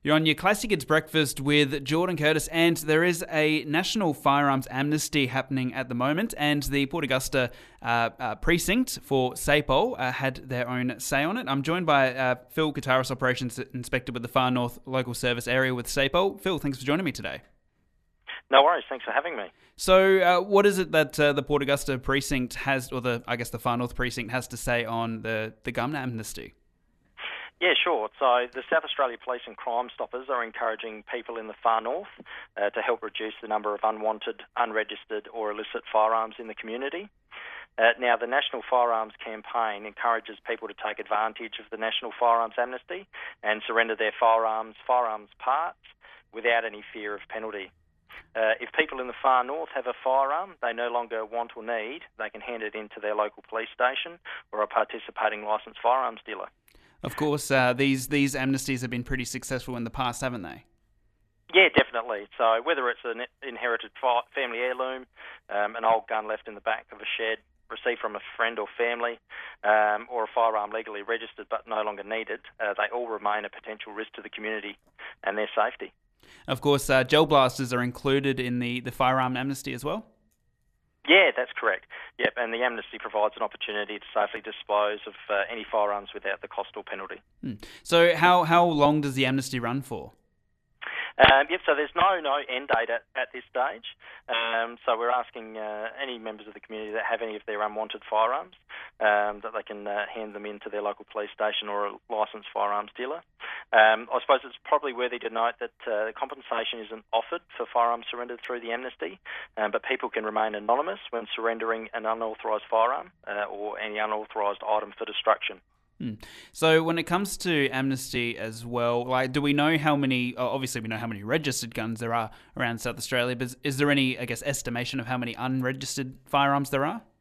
You're on your Classic Kids Breakfast with Jordan Curtis, and there is a national firearms amnesty happening at the moment, and the Port Augusta precinct for SAPOL had their own say on it. I'm joined by Phil Kataris, Operations Inspector with the Far North Local Service Area with SAPOL. Phil, thanks for joining me today. No worries, thanks for having me. So what is it that the Port Augusta precinct has, or the Far North precinct has to say on the gun amnesty? Yeah, sure. So the South Australia Police and Crime Stoppers are encouraging people in the Far North to help reduce the number of unwanted, unregistered or illicit firearms in the community. Now, the National Firearms Campaign encourages people to take advantage of the National Firearms Amnesty and surrender their firearms parts without any fear of penalty. If people in the Far North have a firearm they no longer want or need, they can hand it in to their local police station or a participating licensed firearms dealer. Of course, these amnesties have been pretty successful in the past, haven't they? Yeah, definitely. So whether it's an inherited family heirloom, an old gun left in the back of a shed, received from a friend or family, or a firearm legally registered but no longer needed, they all remain a potential risk to the community and their safety. Of course, gel blasters are included in the firearm amnesty as well? Yeah, that's correct. Yep, and the amnesty provides an opportunity to safely dispose of any firearms without the cost or penalty. So how long does the amnesty run for? So there's no end date at this stage. So we're asking any members of the community that have any of their unwanted firearms that they can hand them in to their local police station or a licensed firearms dealer. I suppose it's probably worthy to note that compensation isn't offered for firearms surrendered through the amnesty, but people can remain anonymous when surrendering an unauthorised firearm or any unauthorised item for destruction. So when it comes to amnesty as well, do we know how many, obviously we know how many registered guns there are around South Australia, but is there any, estimation of how many unregistered firearms there are?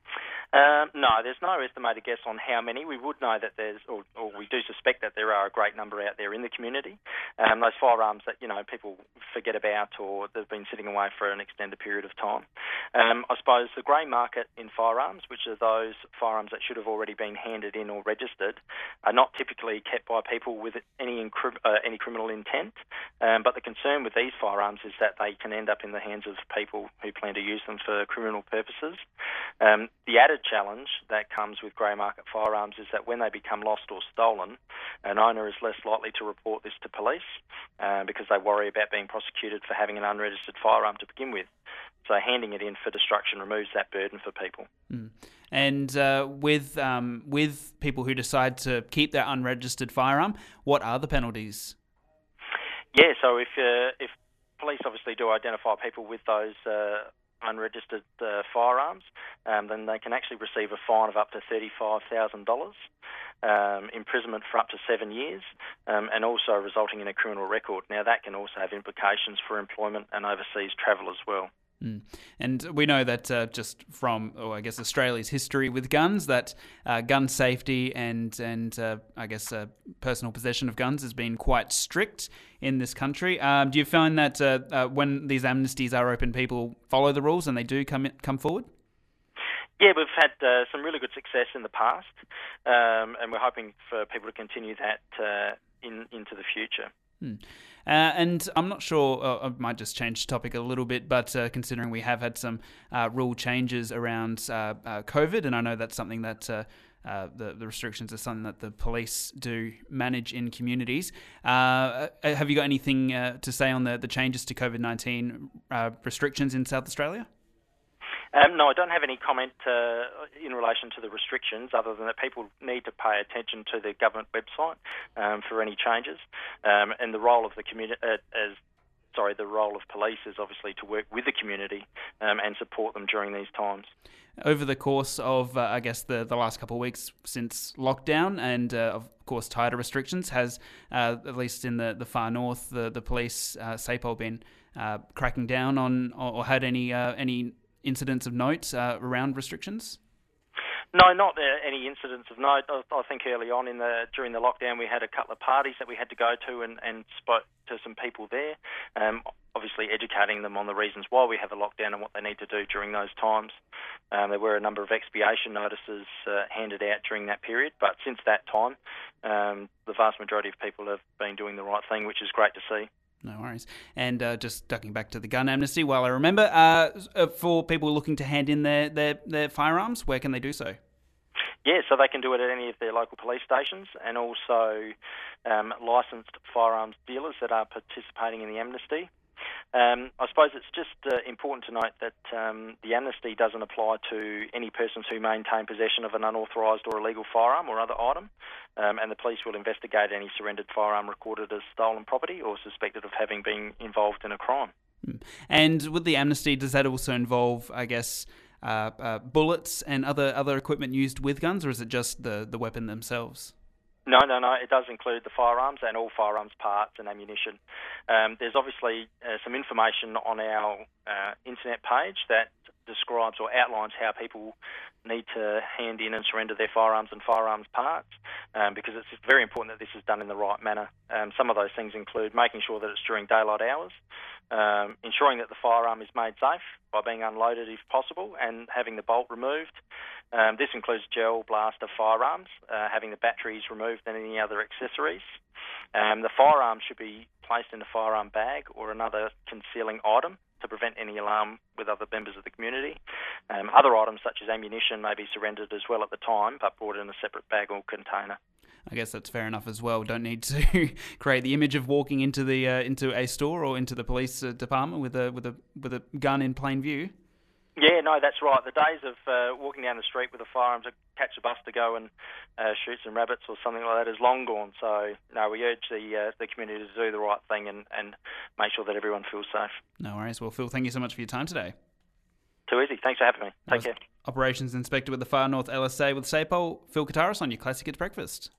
No, there's no estimated guess on how many. We would know that there's, or we do suspect that there are a great number out there in the community. Those firearms that, people forget about or they've been sitting away for an extended period of time. I suppose the grey market in firearms, which are those firearms that should have already been handed in or registered, are not typically kept by people with any criminal intent. But the concern with these firearms is that they can end up in the hands of people who plan to use them for criminal purposes. The added challenge that comes with grey market firearms is that when they become lost or stolen, an owner is less likely to report this to police because they worry about being prosecuted for having an unregistered firearm to begin with. So handing it in for destruction removes that burden for people. And with people who decide to keep their unregistered firearm, what are the penalties? Yeah, so if police obviously do identify people with those unregistered firearms, then they can actually receive a fine of up to $35,000, imprisonment for up to 7 years, and also resulting in a criminal record. Now, that can also have implications for employment and overseas travel as well. And we know that just from, Australia's history with guns, that gun safety and personal possession of guns has been quite strict in this country. Do you find that when these amnesties are open, people follow the rules and they do come forward? Yeah, we've had some really good success in the past, and we're hoping for people to continue that into the future. And I'm not sure, I might just change the topic a little bit, but considering we have had some rule changes around COVID, and I know that's something that the restrictions are something that the police do manage in communities. Have you got anything to say on the changes to COVID-19 restrictions in South Australia? No, I don't have any comment in relation to the restrictions, other than that people need to pay attention to the government website for any changes. And the role of the the role of police is obviously to work with the community and support them during these times. Over the course of, the last couple of weeks since lockdown and, of course, tighter restrictions, has, at least in the Far North, the police, SAPOL, been cracking down on or had any incidents of note around restrictions? No, not any incidents of note. I think early on during the lockdown we had a couple of parties that we had to go to and spoke to some people there. obviously educating them on the reasons why we have a lockdown and what they need to do during those times. There were a number of expiation notices handed out during that period, but since that time, the vast majority of people have been doing the right thing, which is great to see. No worries. And just ducking back to the gun amnesty, while I remember, for people looking to hand in their firearms, where can they do so? Yeah, so they can do it at any of their local police stations, and also licensed firearms dealers that are participating in the amnesty. I suppose it's just important to note that the amnesty doesn't apply to any persons who maintain possession of an unauthorised or illegal firearm or other item, and the police will investigate any surrendered firearm recorded as stolen property or suspected of having been involved in a crime. And with the amnesty, does that also involve, I guess, bullets and other equipment used with guns, or is it just the weapon themselves? No. It does include the firearms and all firearms parts and ammunition. There's obviously some information on our internet page that describes or outlines how people need to hand in and surrender their firearms and firearms parts, because it's very important that this is done in the right manner. Some of those things include making sure that it's during daylight hours, ensuring that the firearm is made safe by being unloaded if possible, and having the bolt removed. This includes gel blaster firearms, having the batteries removed and any other accessories. The firearm should be placed in a firearm bag or another concealing item to prevent any alarm with other members of the community. Other items such as ammunition may be surrendered as well at the time, but brought in a separate bag or container. I guess that's fair enough as well. Don't need to create the image of walking into into a store or into the police department with a gun in plain view. Yeah, no, that's right. The days of walking down the street with a firearm to catch a bus to go and shoot some rabbits or something like that is long gone. So, no, we urge the community to do the right thing and make sure that everyone feels safe. No worries. Well, Phil, thank you so much for your time today. Too easy. Thanks for having me. Take care. Operations Inspector with the Far North LSA with SAPOL, Phil Kataris on your Classic Hits Breakfast.